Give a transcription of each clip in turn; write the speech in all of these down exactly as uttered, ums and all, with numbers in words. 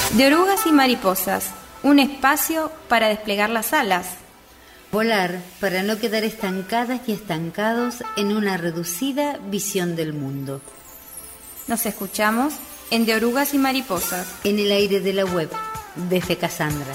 De orugas y mariposas, un espacio para desplegar las alas. Volar para no quedar estancadas y estancados en una reducida visión del mundo. Nos escuchamos en De orugas y mariposas. En el aire de la web, desde Cassandra.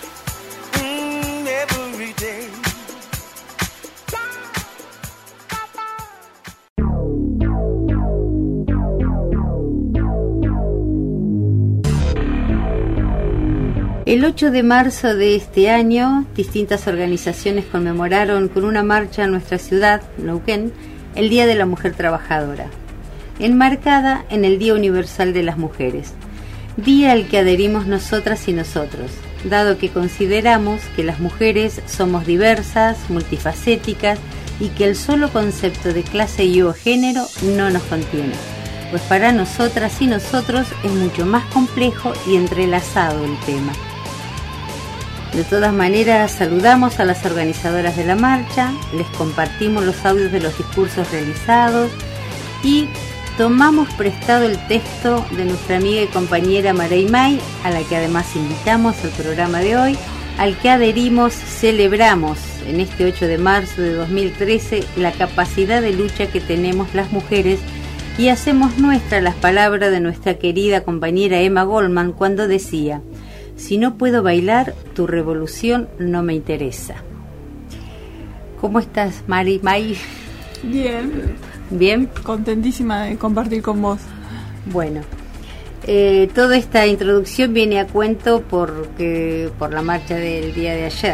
El ocho de marzo de este año, distintas organizaciones conmemoraron con una marcha en nuestra ciudad, Neuquén, el Día de la Mujer Trabajadora, enmarcada en el Día Universal de las Mujeres, día al que adherimos nosotras y nosotros, dado que consideramos que las mujeres somos diversas, multifacéticas y que el solo concepto de clase y o género no nos contiene, pues para nosotras y nosotros es mucho más complejo y entrelazado el tema. De todas maneras, saludamos a las organizadoras de la marcha, les compartimos los audios de los discursos realizados y tomamos prestado el texto de nuestra amiga y compañera Marey May, a la que además invitamos al programa de hoy, al que adherimos, celebramos en este ocho de marzo de dos mil trece la capacidad de lucha que tenemos las mujeres y hacemos nuestra las palabras de nuestra querida compañera Emma Goldman cuando decía: si no puedo bailar, tu revolución no me interesa. ¿Cómo estás, Mari May? Bien. ¿Bien? Contentísima de compartir con vos. Bueno, eh, toda esta introducción viene a cuento porque, por la marcha del día de ayer.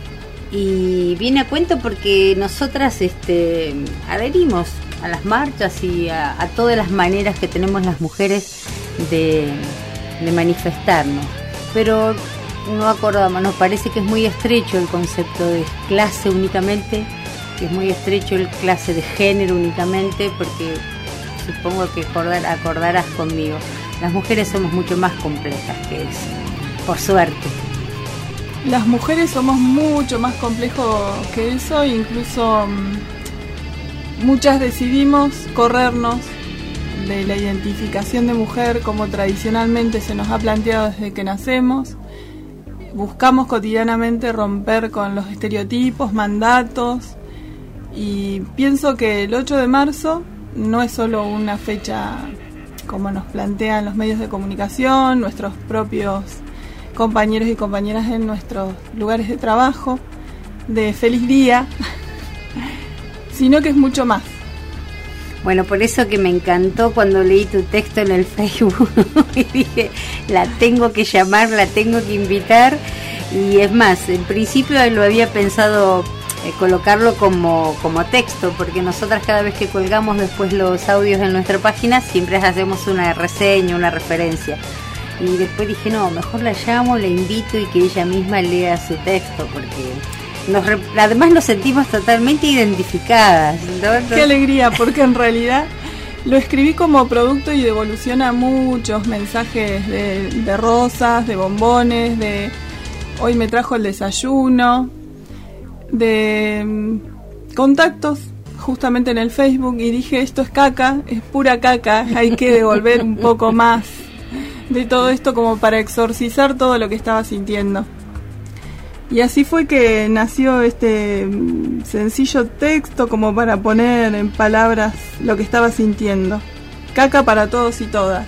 Y viene a cuento porque nosotras este, adherimos a las marchas y a, a todas las maneras que tenemos las mujeres de, de manifestarnos. Pero no acordamos, nos parece que es muy estrecho el concepto de clase únicamente, que es muy estrecho el clase de género únicamente, porque supongo que acordar, acordarás conmigo, las mujeres somos mucho más complejas que eso, por suerte. Las mujeres somos mucho más complejos que eso, incluso um, muchas decidimos corrernos de la identificación de mujer como tradicionalmente se nos ha planteado desde que nacemos. Buscamos cotidianamente romper con los estereotipos, mandatos, y pienso que el ocho de marzo no es solo una fecha como nos plantean los medios de comunicación, nuestros propios compañeros y compañeras en nuestros lugares de trabajo, de feliz día, sino que es mucho más. Bueno, por eso que me encantó cuando leí tu texto en el Facebook y dije, la tengo que llamar, la tengo que invitar. Y es más, en principio lo había pensado eh, colocarlo como, como texto, porque nosotras cada vez que colgamos después los audios en nuestra página siempre hacemos una reseña, una referencia. Y después dije, no, mejor la llamo, la invito y que ella misma lea su texto, porque Nos, además nos sentimos totalmente identificadas, ¿no? Qué alegría, porque en realidad lo escribí como producto y devolución a muchos mensajes de, de rosas, de bombones, de hoy me trajo el desayuno, de um, contactos justamente en el Facebook, y dije, esto es caca, es pura caca, hay que devolver un poco más de todo esto como para exorcizar todo lo que estaba sintiendo. Y así fue que nació este sencillo texto como para poner en palabras lo que estaba sintiendo. Caca para todos y todas.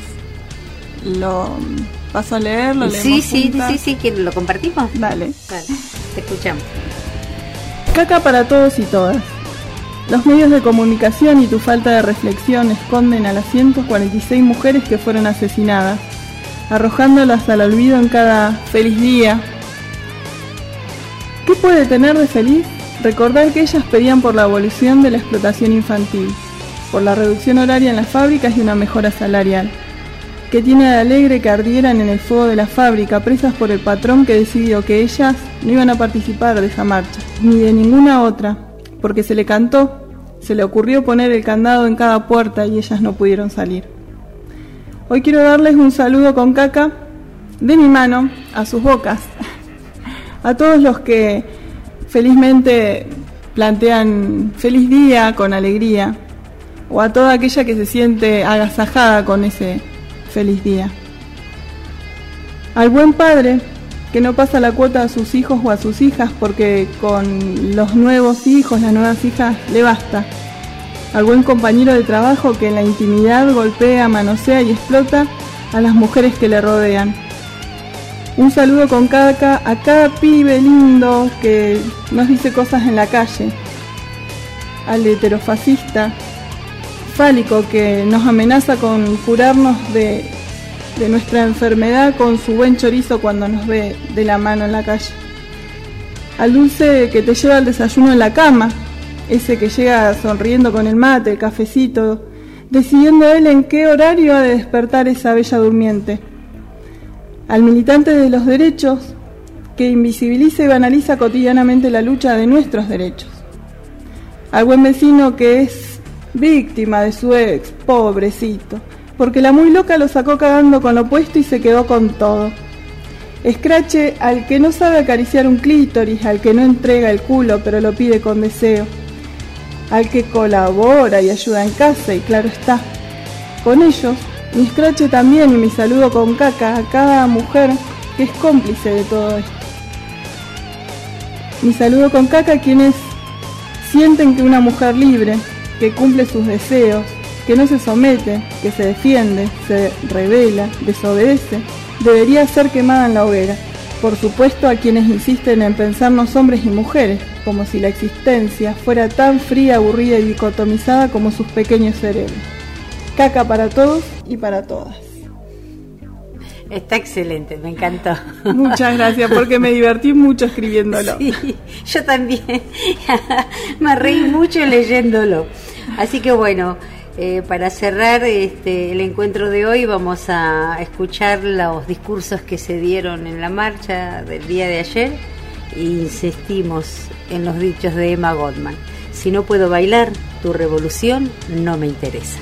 Lo paso a leer, lo leemos Sí, sí, juntas. sí, sí, que lo compartimos. Dale. Vale, te escuchamos. Caca para todos y todas. Los medios de comunicación y tu falta de reflexión esconden a las ciento cuarenta y seis mujeres que fueron asesinadas, arrojándolas al olvido en cada feliz día. ¿Qué puede tener de feliz? Recordar que ellas pedían por la abolición de la explotación infantil, por la reducción horaria en las fábricas y una mejora salarial. ¿Qué tiene de alegre que ardieran en el fuego de la fábrica, presas por el patrón que decidió que ellas no iban a participar de esa marcha, ni de ninguna otra, porque se le cantó, se le ocurrió poner el candado en cada puerta y ellas no pudieron salir? Hoy quiero darles un saludo con caca de mi mano a sus bocas. A todos los que felizmente plantean feliz día con alegría, o a toda aquella que se siente agasajada con ese feliz día. Al buen padre que no pasa la cuota a sus hijos o a sus hijas porque con los nuevos hijos, las nuevas hijas, le basta. Al buen compañero de trabajo que en la intimidad golpea, manosea y explota a las mujeres que le rodean. Un saludo con caca a cada pibe lindo que nos dice cosas en la calle. Al heterofascista fálico que nos amenaza con curarnos de, de nuestra enfermedad con su buen chorizo cuando nos ve de la mano en la calle. Al dulce que te lleva el desayuno en la cama, ese que llega sonriendo con el mate, el cafecito, decidiendo él en qué horario ha de despertar esa bella durmiente. Al militante de los derechos que invisibiliza y banaliza cotidianamente la lucha de nuestros derechos. Al buen vecino que es víctima de su ex, pobrecito, porque la muy loca lo sacó cagando con lo puesto y se quedó con todo. Escrache al que no sabe acariciar un clítoris, al que no entrega el culo pero lo pide con deseo, al que colabora y ayuda en casa y claro está, con ellos, mi escrache también y mi saludo con caca a cada mujer que es cómplice de todo esto. Mi saludo con caca a quienes sienten que una mujer libre, que cumple sus deseos, que no se somete, que se defiende, se revela, desobedece, debería ser quemada en la hoguera. Por supuesto a quienes insisten en pensarnos hombres y mujeres, como si la existencia fuera tan fría, aburrida y dicotomizada como sus pequeños cerebros. Caca para todos y para todas. Está excelente, me encantó. Muchas gracias, porque me divertí mucho escribiéndolo. Sí, yo también. Me reí mucho leyéndolo. Así que bueno, eh, para cerrar este, el encuentro de hoy vamos a escuchar los discursos que se dieron en la marcha del día de ayer e insistimos en los dichos de Emma Goldman. Si no puedo bailar, tu revolución no me interesa.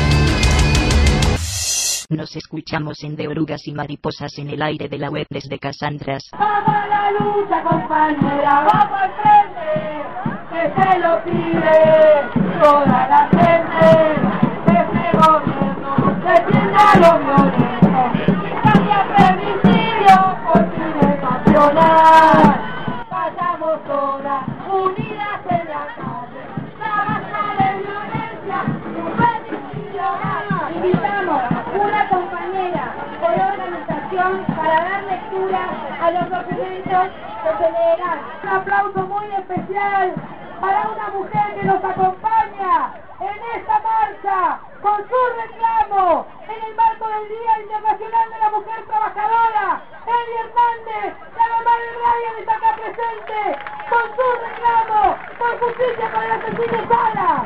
Nos escuchamos en De Orugas y Mariposas en el aire de la web desde Casandras. ¡Vamos a la lucha, compañera! ¡Vamos al frente! ¡Que se lo pide toda la gente! ¡Este gobierno defiende a los violentos! ¡Y cambia femicidio por fin nacional! ¡Vayamos todas unidas en la calle! ¡La basta de violencia! ¡Un femicidio más! ¡Invitamos una compañera por organización para dar lectura a los documentos que se leerán! Un aplauso muy especial para una mujer que nos acompaña en esta marcha con su reclamo en el marco del Día Internacional de la Mujer Trabajadora. Eli Hernández, la mamá de Ryan, está acá presente con su reclamo por justicia para la Cecilia Salas.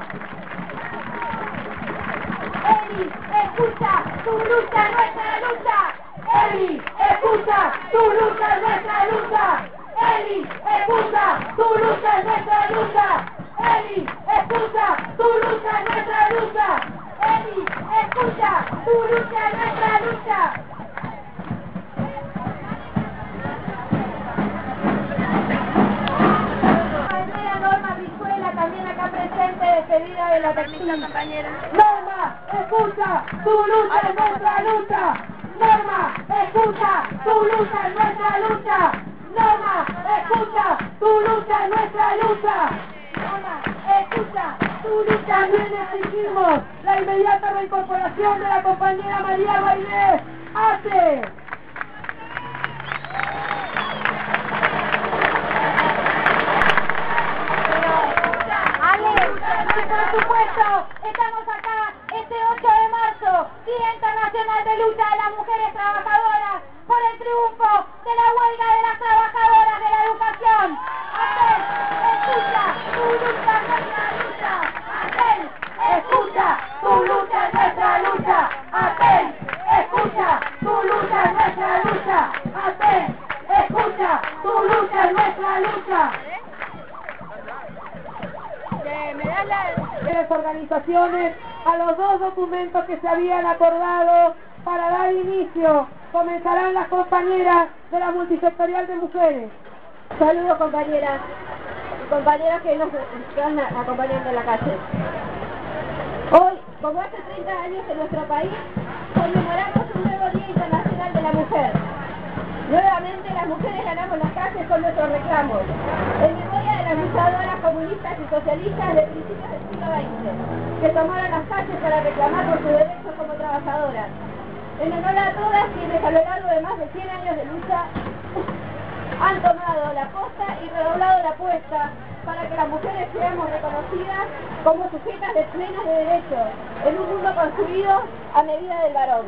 Eli, escucha, tu lucha es nuestra lucha. Eli, escucha, tu lucha es nuestra lucha. Eli, escucha, tu lucha es nuestra lucha. Eli, escucha, tu lucha es nuestra lucha. Eli, escucha, tu lucha es nuestra lucha. Maestra Norma Brizuela, también acá presente, despedida de la técnica compañera. Norma, escucha, tu lucha es nuestra lucha. Norma, escucha, tu lucha es nuestra lucha. Norma, escucha, tu lucha es nuestra lucha. Norma, escucha, tu lucha. También exigimos la inmediata reincorporación de la compañera María Bailés. ¡Hace! Por supuesto, estamos acá este ocho de marzo, Día Internacional de Lucha de las Mujeres Trabajadoras, por el triunfo de la huelga de las trabajadoras de la educación. Aquel, escucha, tu lucha es nuestra lucha. Aquel, escucha, tu lucha es nuestra lucha. Aquel, escucha, tu lucha es nuestra lucha. Aquel, escucha, tu lucha es nuestra lucha. Me dan las organizaciones a los dos documentos que se habían acordado para dar inicio. Comenzarán las compañeras de la multisectorial de mujeres. Saludos, compañeras y compañeros que nos están acompañando en la calle. Hoy, como hace treinta años en nuestro país, conmemoramos un nuevo Día Internacional de la Mujer. Nuevamente las mujeres ganamos las calles con nuestros reclamos, en memoria de las luchadoras comunistas y socialistas de principios del siglo veinte, que tomaron las calles para reclamar por sus derechos como trabajadoras. En honor a todas quienes a lo largo de más de cien años de lucha han tomado la posta y redoblado la apuesta para que las mujeres seamos reconocidas como sujetas de plenos de derechos en un mundo construido a medida del varón.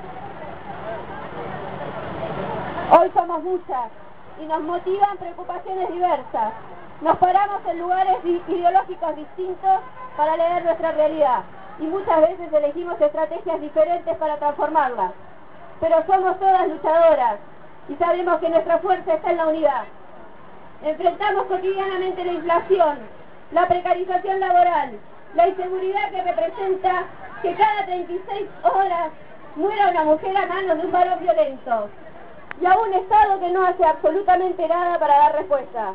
Hoy somos muchas y nos motivan preocupaciones diversas. Nos paramos en lugares ideológicos distintos para leer nuestra realidad y muchas veces elegimos estrategias diferentes para transformarla. Pero somos todas luchadoras y sabemos que nuestra fuerza está en la unidad. Enfrentamos cotidianamente la inflación, la precarización laboral, la inseguridad que representa que cada treinta y seis horas muera una mujer a manos de un varón violento, y a un Estado que no hace absolutamente nada para dar respuesta.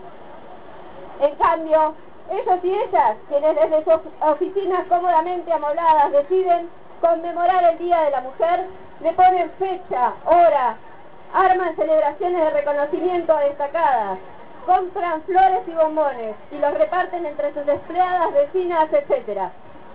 En cambio, ellos y ellas, quienes desde sus oficinas cómodamente amobladas deciden conmemorar el Día de la Mujer, le ponen fecha, hora, arman celebraciones de reconocimiento a destacadas, compran flores y bombones y los reparten entre sus empleadas, vecinas, etcétera.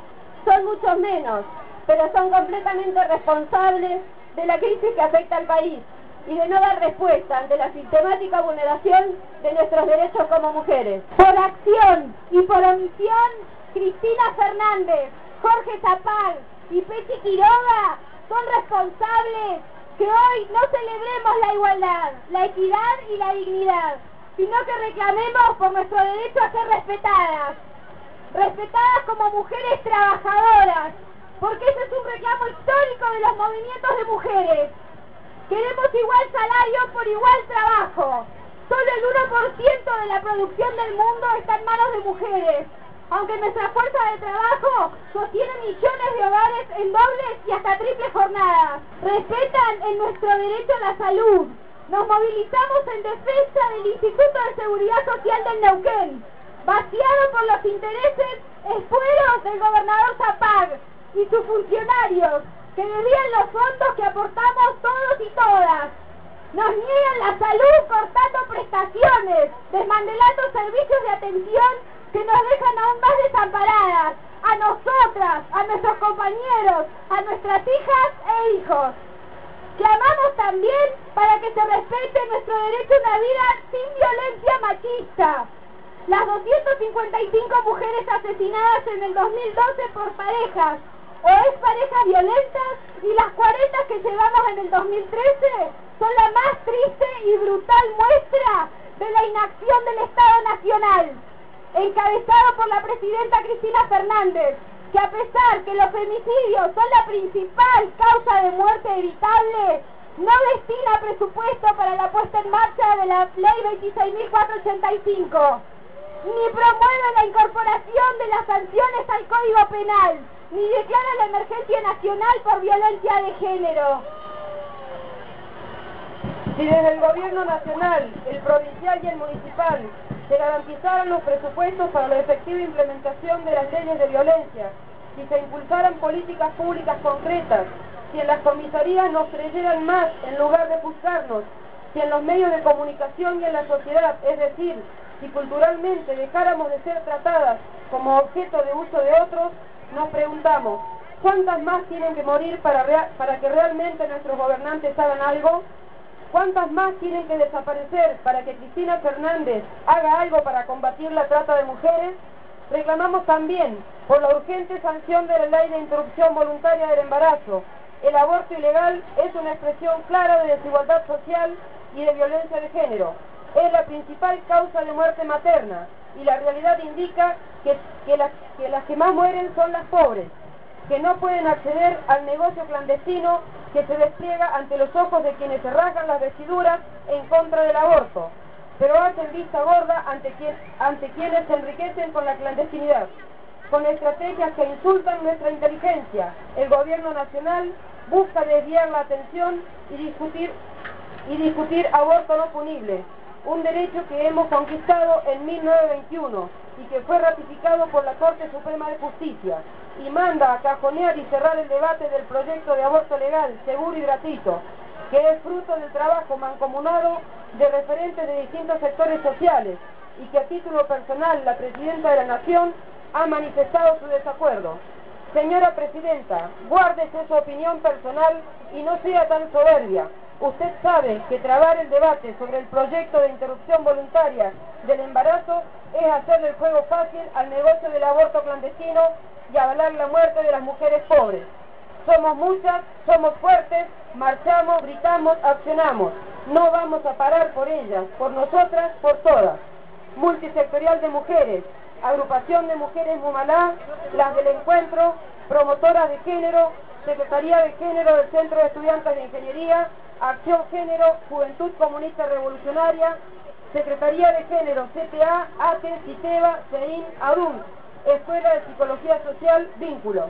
Son muchos menos, pero son completamente responsables de la crisis que afecta al país y de no dar respuesta ante la sistemática vulneración de nuestros derechos como mujeres. Por acción y por omisión, Cristina Fernández, Jorge Zapag y Pechi Quiroga son responsables que hoy no celebremos la igualdad, la equidad y la dignidad, sino que reclamemos por nuestro derecho a ser respetadas, respetadas como mujeres trabajadoras, porque ese es un reclamo histórico de los movimientos de mujeres. Queremos igual salario por igual trabajo. Solo el uno por ciento de la producción del mundo está en manos de mujeres, aunque nuestra fuerza de trabajo sostiene millones de hogares en dobles y hasta triples jornadas. Respetan en nuestro derecho a la salud. Nos movilizamos en defensa del Instituto de Seguridad Social del Neuquén, vaciado por los intereses espueros del gobernador Zapag y sus funcionarios, que desvían los fondos que aportamos todos y todas. Nos niegan la salud cortando prestaciones, desmantelando servicios de atención que nos dejan aún más desamparadas, a nosotras, a nuestros compañeros, a nuestras hijas e hijos. Clamamos también para que se respete nuestro derecho a una vida sin violencia machista. Las doscientas cincuenta y cinco mujeres asesinadas en el dos mil doce por parejas o exparejas violentas y las cuarenta que llevamos en el dos mil trece son la más triste y brutal muestra de la inacción del Estado Nacional, encabezado por la presidenta Cristina Fernández, que a pesar que los femicidios son la principal causa de muerte evitable, no destina presupuesto para la puesta en marcha de la Ley veintiséis mil cuatrocientos ochenta y cinco, ni promueve la incorporación de las sanciones al Código Penal, ni declara la emergencia nacional por violencia de género. Si desde el gobierno nacional, el provincial y el municipal se garantizaran los presupuestos para la efectiva implementación de las leyes de violencia, si se impulsaran políticas públicas concretas, si en las comisarías nos creyeran más en lugar de juzgarnos, si en los medios de comunicación y en la sociedad, es decir, si culturalmente dejáramos de ser tratadas como objeto de uso de otros, nos preguntamos, ¿cuántas más tienen que morir para, rea- para que realmente nuestros gobernantes hagan algo? ¿Cuántas más tienen que desaparecer para que Cristina Fernández haga algo para combatir la trata de mujeres? Reclamamos también por la urgente sanción de la ley de interrupción voluntaria del embarazo. El aborto ilegal es una expresión clara de desigualdad social y de violencia de género. Es la principal causa de muerte materna y la realidad indica que, que, las, que las que más mueren son las pobres, que no pueden acceder al negocio clandestino que se despliega ante los ojos de quienes se rasgan las vestiduras en contra del aborto, pero hacen vista gorda ante, quien, ante quienes se enriquecen con la clandestinidad, con estrategias que insultan nuestra inteligencia. El gobierno nacional busca desviar la atención y discutir, y discutir aborto no punible, un derecho que hemos conquistado en mil novecientos veintiuno y que fue ratificado por la Corte Suprema de Justicia, y manda a cajonear y cerrar el debate del proyecto de aborto legal, seguro y gratuito. que es fruto del trabajo mancomunado de referentes de distintos sectores sociales y que a título personal la Presidenta de la Nación ha manifestado su desacuerdo. Señora Presidenta, guárdese su opinión personal y no sea tan soberbia. Usted sabe que trabar el debate sobre el proyecto de interrupción voluntaria del embarazo es hacerle el juego fácil al negocio del aborto clandestino y avalar la muerte de las mujeres pobres. Somos muchas, somos fuertes, marchamos, gritamos, accionamos. No vamos a parar por ellas, por nosotras, por todas. Multisectorial de mujeres, agrupación de mujeres Mumalá, las del encuentro, promotoras de género, Secretaría de Género del Centro de Estudiantes de Ingeniería, Acción Género, Juventud Comunista Revolucionaria, Secretaría de Género, C T A, ATE, CITEBA, CEIN, ADUN, Escuela de Psicología Social, Vínculo.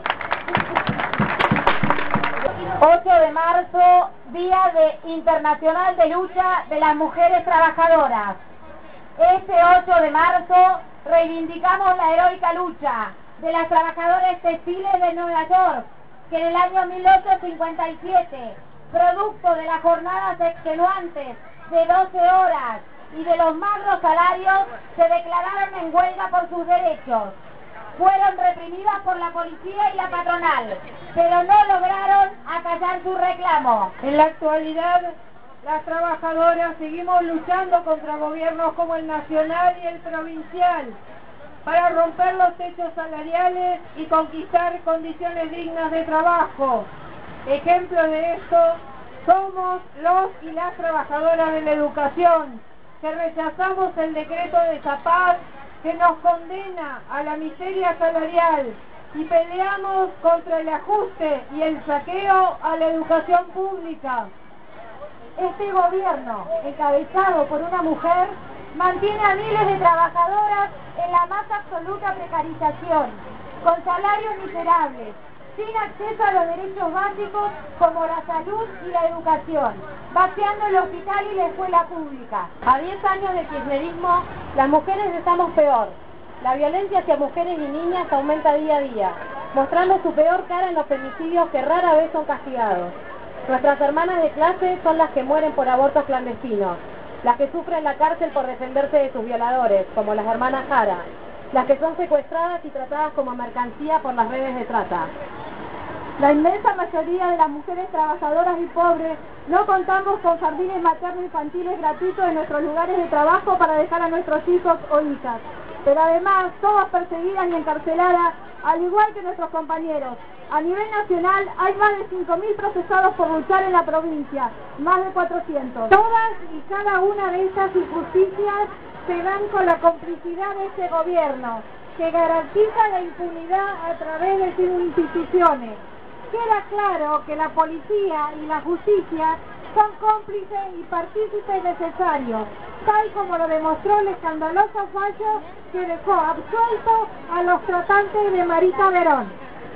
ocho de marzo, Día de Internacional de Lucha de las Mujeres Trabajadoras. Este ocho de marzo reivindicamos la heroica lucha de las trabajadoras textiles de Nueva York, que en el año mil ochocientos cincuenta y siete, producto de las jornadas extenuantes de doce horas y de los magros salarios, se declararon en huelga por sus derechos. Fueron reprimidas por la policía y la patronal, pero no lograron acallar su reclamo. En la actualidad, las trabajadoras seguimos luchando contra gobiernos como el nacional y el provincial para romper los techos salariales y conquistar condiciones dignas de trabajo. Ejemplo de esto somos los y las trabajadoras de la educación, que rechazamos el decreto de Zapag que nos condena a la miseria salarial y peleamos contra el ajuste y el saqueo a la educación pública. Este gobierno, encabezado por una mujer, mantiene a miles de trabajadoras en la más absoluta precarización, con salarios miserables, sin acceso a los derechos básicos como la salud y la educación, vaciando el hospital y la escuela pública. A diez años de kirchnerismo, las mujeres estamos peor. La violencia hacia mujeres y niñas aumenta día a día, mostrando su peor cara en los femicidios que rara vez son castigados. Nuestras hermanas de clase son las que mueren por abortos clandestinos, las que sufren la cárcel por defenderse de sus violadores, como las hermanas Jara, las que son secuestradas y tratadas como mercancía por las redes de trata. La inmensa mayoría de las mujeres trabajadoras y pobres no contamos con jardines materno-infantiles gratuitos en nuestros lugares de trabajo para dejar a nuestros hijos o hijas, pero además todas perseguidas y encarceladas, al igual que nuestros compañeros. A nivel nacional hay más de cinco mil procesados por luchar en la provincia, más de cuatrocientos. Todas y cada una de estas injusticias se dan con la complicidad de este gobierno, que garantiza la impunidad a través de sus instituciones. Queda claro que la policía y la justicia son cómplices y partícipes necesarios, tal como lo demostró el escandaloso fallo que dejó absuelto a los tratantes de Marita Verón.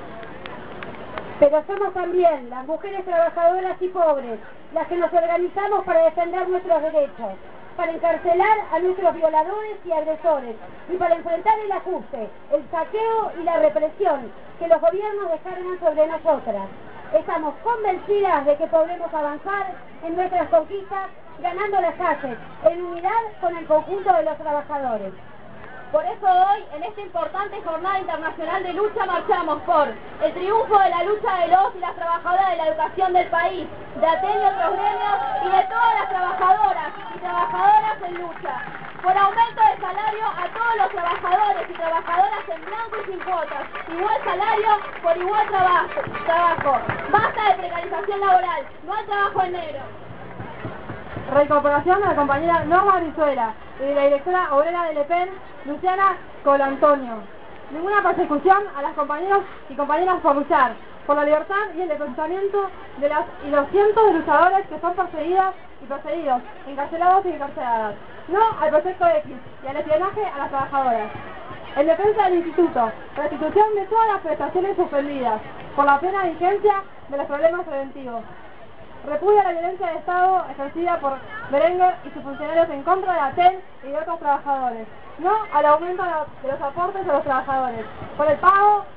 Pero somos también las mujeres trabajadoras y pobres, las que nos organizamos para defender nuestros derechos, para encarcelar a nuestros violadores y agresores, y para enfrentar el ajuste, el saqueo y la represión que los gobiernos descargan sobre nosotras. Estamos convencidas de que podremos avanzar en nuestras conquistas, ganando las calles, en unidad con el conjunto de los trabajadores. Por eso hoy, en esta importante jornada internacional de lucha, marchamos por el triunfo de la lucha de los y las trabajadoras de la educación del país, de ATEN y otros gremios, y de todas las trabajadoras y trabajadoras en lucha, por aumento de salario a todos los trabajadores y trabajadoras en blanco y sin cuotas, igual salario por igual trabajo, trabajo. Basta de precarización laboral, no hay trabajo en negro. Reincorporación de la compañera Norma Brizuela y de la directora obrera del E P E N, Luciana Colantonio. Ninguna persecución a las compañeros y compañeras por luchar por la libertad y el desplazamiento de las y los cientos de luchadores que son perseguidas y perseguidos, encarcelados y encarceladas. No al proyecto X y al espionaje a las trabajadoras. En defensa del instituto, restitución de todas las prestaciones suspendidas por la plena vigencia de los problemas preventivos. Repudia la violencia de Estado ejercida por Berenguer y sus funcionarios en contra de ATEN y de otros trabajadores. No al aumento de los aportes a los trabajadores, por el pago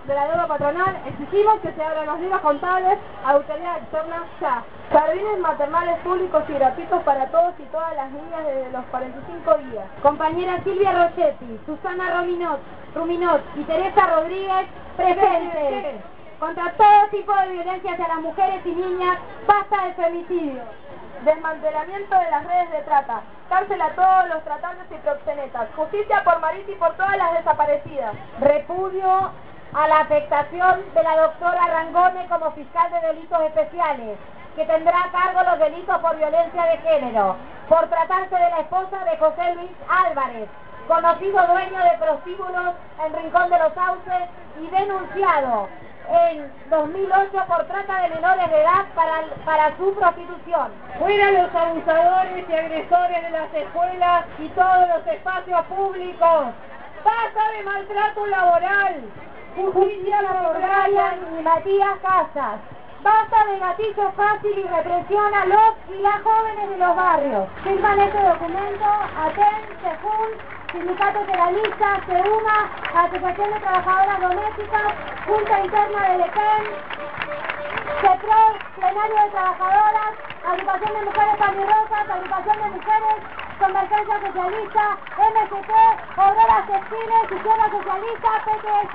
de la deuda patronal, exigimos que se abran los libros contables a auditoría externa ya. Jardines maternales públicos y gratuitos para todos y todas las niñas desde los cuarenta y cinco días. Compañera Silvia Rochetti, Susana Ruminot, Ruminot y Teresa Rodríguez, presentes. Contra todo tipo de violencia hacia las mujeres y niñas, basta de femicidio. Desmantelamiento de las redes de trata. Cárcel a todos los tratantes y proxenetas. Justicia por Marita y por todas las desaparecidas. Repudio a la afectación de la doctora Rangone como fiscal de delitos especiales, que tendrá a cargo los delitos por violencia de género, por tratarse de la esposa de José Luis Álvarez, conocido dueño de prostíbulos en Rincón de los Sauces y denunciado en dos mil ocho por trata de menores de edad para, para su prostitución. Fuera los abusadores y agresores de las escuelas y todos los espacios públicos. Basta de maltrato laboral. Justicia por Brian y Matías Casas. Basta de gatillo fácil y represión a los y las jóvenes de los barrios. Firman este documento ATEN, SEJUN, Sindicato Federalista, SEUMA, Asociación de Trabajadoras Domésticas, Junta Interna del E P E N, CEPROD, Plenario de Trabajadoras, Agrupación de Mujeres Panirrosas, Agrupación de Mujeres, Convergencia Socialista, M S T, Obreras Textiles, Izquierda Socialista, P T S.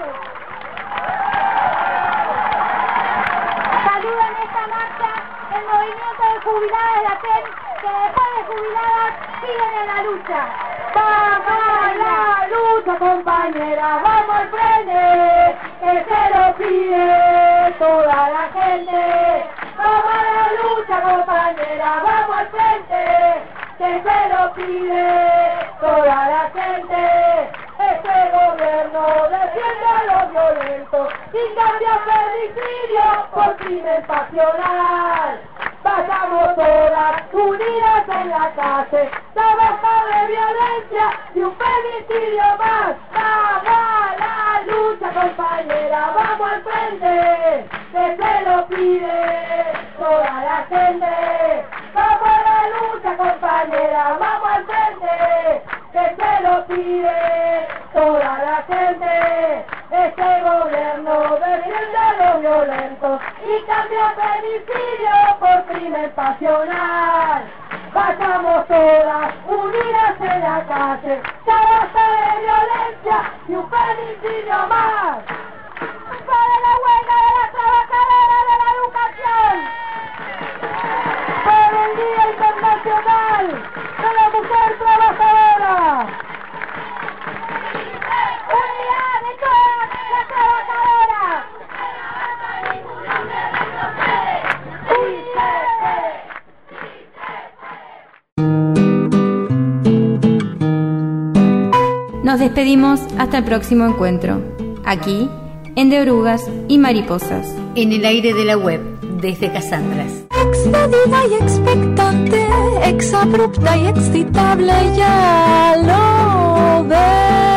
Saluda en esta marcha el movimiento de jubiladas de la T E N, que después de jubiladas siguen en la lucha. ¡Vamos a la lucha, compañera! ¡Vamos al frente! ¡Que se lo pide toda la gente! ¡Vamos a la lucha, compañera! ¡Vamos al frente! ¡Que se lo pide toda la gente! Este gobierno defiende a los violentos y cambia femicidio por crimen pasional. Vayamos todas unidas en la calle, la baja de violencia y un femicidio más. Vamos a la lucha, compañera, vamos al frente, que se lo pide toda la gente. Vamos a la lucha, compañera, vamos al frente, que se lo pide toda la gente. Este gobierno defiende a los violentos y cambia femicidio por crimen pasional. Vayamos todas unidas en la calle, ya basta de violencia y un femicidio más. Para la huelga de las trabajadoras de la educación, por el Día Internacional de la Mujer Trabajadora. Unidad de todas las trabajadoras. Nos despedimos hasta el próximo encuentro, aquí en De Orugas y Mariposas. En el aire de la web, desde Casandras. Excedida y expectante, exabrupta y excitable, ya lo ves.